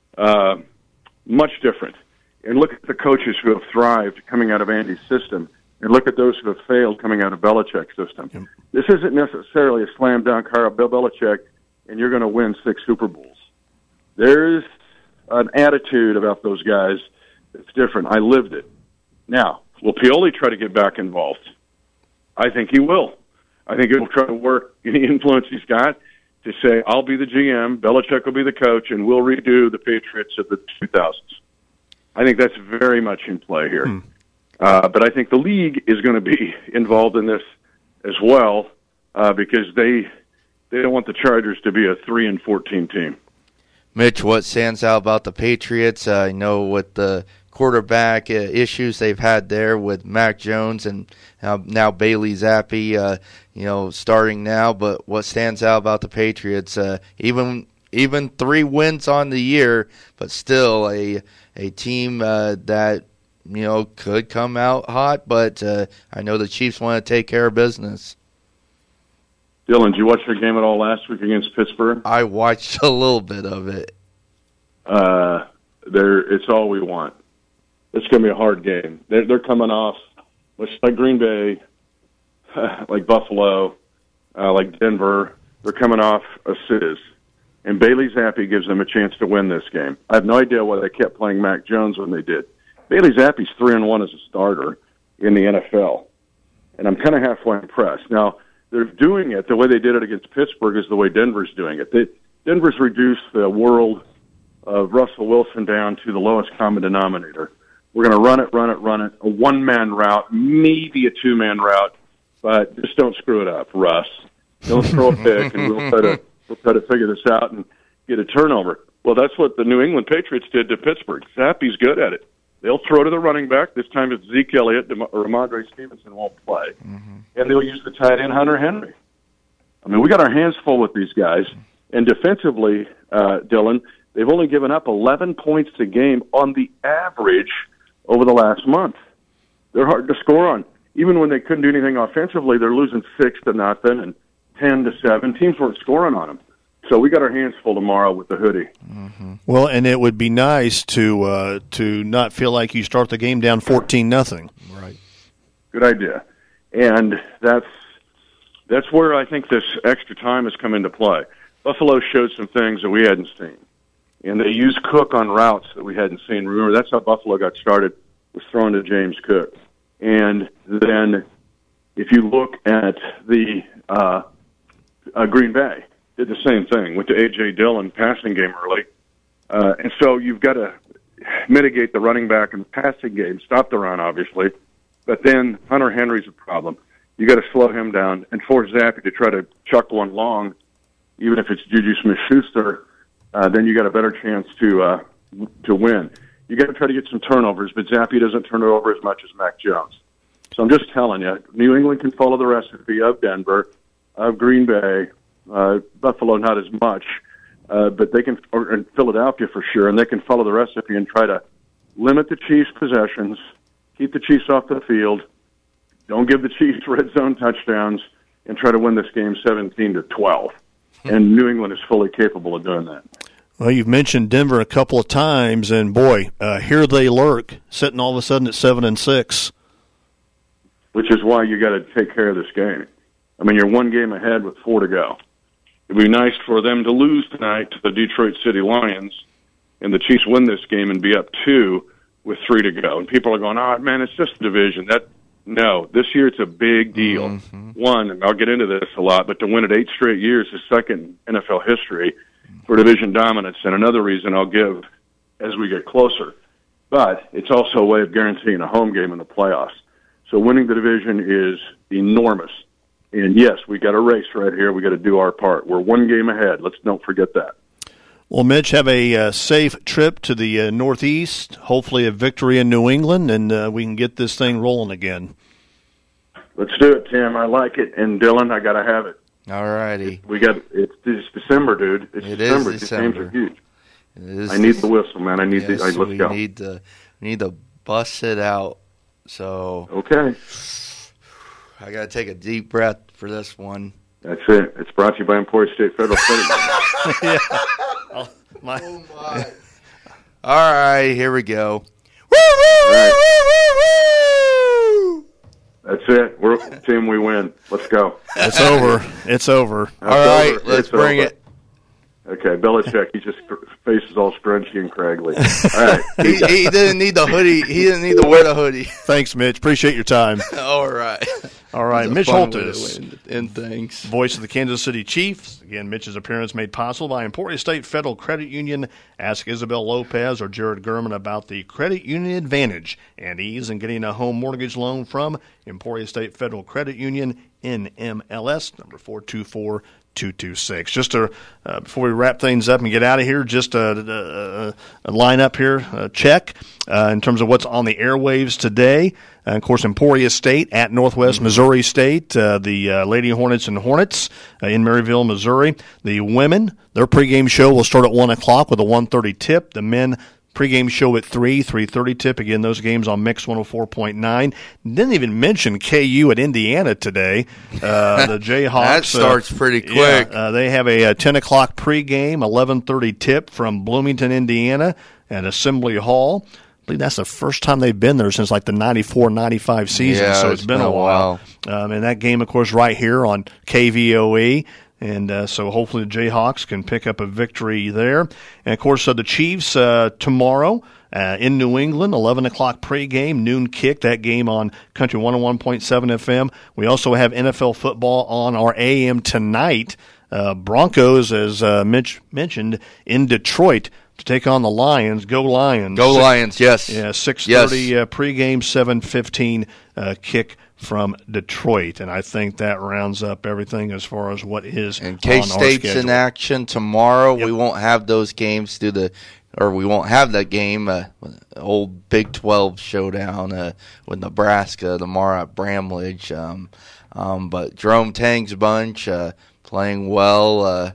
much different. And look at the coaches who have thrived coming out of Andy's system, and look at those who have failed coming out of Belichick's system. Yep. This isn't necessarily a slam dunk hire of Bill Belichick, and you're going to win 6 Super Bowls. There's an attitude about those guys that's different. I lived it. Now, will Pioli try to get back involved? I think he will. I think he'll try to work any influence he's got to say, I'll be the GM, Belichick will be the coach, and we'll redo the Patriots of the 2000s. I think that's very much in play here. But I think the league is going to be involved in this as well because they don't want the Chargers to be a 3-14 team. Mitch, what stands out about the Patriots? I know with the quarterback issues they've had there with Mac Jones and now Bailey Zappi, starting now. But what stands out about the Patriots, even 3 wins on the year, but still a team that could come out hot. But I know the Chiefs want to take care of business. Dylan, did you watch their game at all last week against Pittsburgh? I watched a little bit of it. It's all we want. It's going to be a hard game. They're coming off, much like Green Bay, like Buffalo, like Denver. They're coming off assists. And Bailey Zappi gives them a chance to win this game. I have no idea why they kept playing Mac Jones when they did. Bailey Zappi's 3-1 as a starter in the NFL. And I'm kind of halfway impressed. Now, they're doing it the way they did it against Pittsburgh is the way Denver's doing it. Denver's reduced the world of Russell Wilson down to the lowest common denominator. We're going to run it, a one-man route, maybe a two-man route, but just don't screw it up, Russ. Don't throw a pick, and we'll try to figure this out and get a turnover. Well, that's what the New England Patriots did to Pittsburgh. Zappi's good at it. They'll throw to the running back. This time it's Zeke Elliott or Ramondre Stevenson won't play. Mm-hmm. And they'll use the tight end Hunter Henry. I mean, we got our hands full with these guys. And defensively, Dylan, they've only given up 11 points a game on the average over the last month. They're hard to score on. Even when they couldn't do anything offensively, they're losing 6-0 and 10-7. Teams weren't scoring on them. So we got our hands full tomorrow with the hoodie. Mm-hmm. Well, and it would be nice to not feel like you start the game down 14-0. Right. Good idea. And that's where I think this extra time has come into play. Buffalo showed some things that we hadn't seen. and they used Cook on routes that we hadn't seen. Remember, that's how Buffalo got started, was throwing to James Cook. And then if you look at the Green Bay, did the same thing, went to A.J. Dillon passing game early. And so you've got to mitigate the running back and the passing game, stop the run, obviously. But then Hunter Henry's a problem. You got to slow him down and force Zappe to try to chuck one long, even if it's Juju Smith-Schuster. Then you got a better chance to win. You got to try to get some turnovers, but Zappe doesn't turn it over as much as Mac Jones. So I'm just telling you, New England can follow the recipe of Denver, of Green Bay, Buffalo not as much, but they can, or Philadelphia for sure, and they can follow the recipe and try to limit the Chiefs' possessions, keep the Chiefs off the field, don't give the Chiefs red zone touchdowns, and try to win this game 17-12. And New England is fully capable of doing that. Well, you've mentioned Denver a couple of times, and boy, here they lurk, sitting all of a sudden at 7-6. Which is why you got to take care of this game. I mean, you're one game ahead with 4 to go. It'd be nice for them to lose tonight to the Detroit City Lions, and the Chiefs win this game and be up 2 with 3 to go. And people are going, "Oh man, it's just a division." No, this year it's a big deal. Mm-hmm. One, and I'll get into this a lot, but to win it 8 straight years is second in NFL history for division dominance, and another reason I'll give as we get closer. But it's also a way of guaranteeing a home game in the playoffs. So winning the division is enormous. And yes, we got a race right here. We got to do our part. We're 1 game ahead. Let's don't forget that. Well, Mitch, have a safe trip to the Northeast, hopefully a victory in New England, and we can get this thing rolling again. Let's do it, Tim. I like it. And Dylan, I got to have it. All righty. It's December, dude. It's December. These games are huge. I need the whistle, man. Let's go. We need to bust it out. So okay. I got to take a deep breath for this one. That's it. It's brought to you by Emporia State Federal Credit Union. Oh my. All right, here we go. That's it. We're team. We win. Let's go. It's over. It's over. All right, let's bring it. Okay, Belichick. His face is all scrunchy and craggly. All right, he didn't need the hoodie. He didn't need to wear the hoodie. Thanks, Mitch. Appreciate your time. All right. Mitch Holthus, and thanks. Voice of the Kansas City Chiefs. Again, Mitch's appearance made possible by Emporia State Federal Credit Union. Ask Isabel Lopez or Jared Gurman about the credit union advantage and ease in getting a home mortgage loan from Emporia State Federal Credit Union, NMLS, number 424226. Just before we wrap things up and get out of here, just a lineup here, check in terms of what's on the airwaves today. Of course, Emporia State at Northwest Missouri State, the Lady Hornets and Hornets in Maryville, Missouri. The women, their pregame show will start at 1 o'clock with a 1:30 tip. The men pregame show at 3:30 tip. Again, those games on Mix 104.9. Didn't even mention KU at Indiana today. The Jayhawks. That starts pretty quick. Yeah, they have a 10 o'clock pregame, 11:30 tip from Bloomington, Indiana at Assembly Hall. I believe that's the first time they've been there since like the 94-95 season, yeah, so it's been a while. And that game, of course, right here on KVOE. And so hopefully the Jayhawks can pick up a victory there. And, of course, the Chiefs tomorrow in New England, 11 o'clock pregame, noon kick, that game on Country 101.7 FM. We also have NFL football on our AM tonight. Broncos, as Mitch mentioned, in Detroit to take on the Lions. Go Lions. Go Lions, yes. Yeah, 6:30 pregame, 7:15 kick from Detroit, and I think that rounds up everything as far as what is and on K-State's our schedule. In action tomorrow. Yep. We won't have those games we won't have that game, old Big 12 showdown with Nebraska tomorrow at Bramlage. But Jerome Tang's bunch playing well.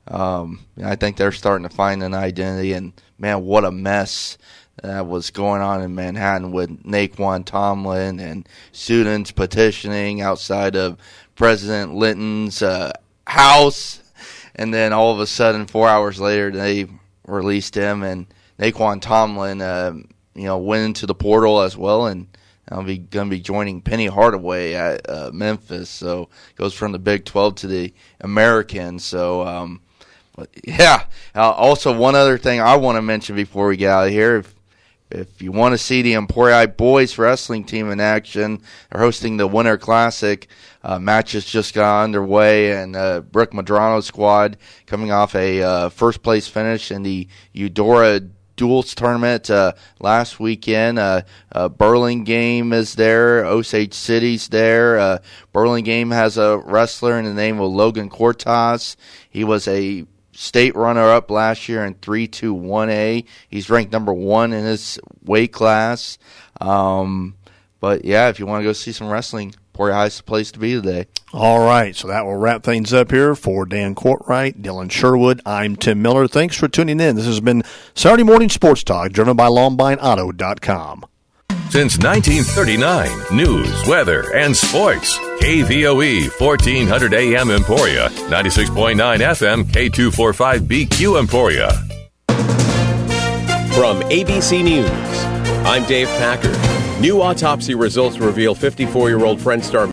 I think they're starting to find an identity, and man, what a mess that was going on in Manhattan with Naquan Tomlin and students petitioning outside of President Linton's house. And then all of a sudden, 4 hours later, they released him. And Naquan Tomlin, went into the portal as well. And going to be joining Penny Hardaway at Memphis. So goes from the Big 12 to the American. So, But yeah. Also, one other thing I want to mention before we get out of here, if you want to see the Emporia boys wrestling team in action, they're hosting the Winter Classic. Matches just got underway, and Brooke Madrano's squad coming off a first-place finish in the Eudora Duels tournament last weekend. Burlingame is there. Osage City's there. Burlingame has a wrestler in the name of Logan Cortaz. He was a state runner-up last year in 321A. He's ranked number 1 in his weight class. But, yeah, if you want to go see some wrestling, Emporia High is the place to be today. All right, so that will wrap things up here for Dan Courtwright, Dylan Sherwood. I'm Tim Miller. Thanks for tuning in. This has been Saturday Morning Sports Talk, driven by LongbineAuto.com. Since 1939, news, weather, and sports. KVOE 1400 AM Emporia, 96.9 FM K245BQ Emporia. From ABC News, I'm Dave Packard. New autopsy results reveal 54-year-old Friend Star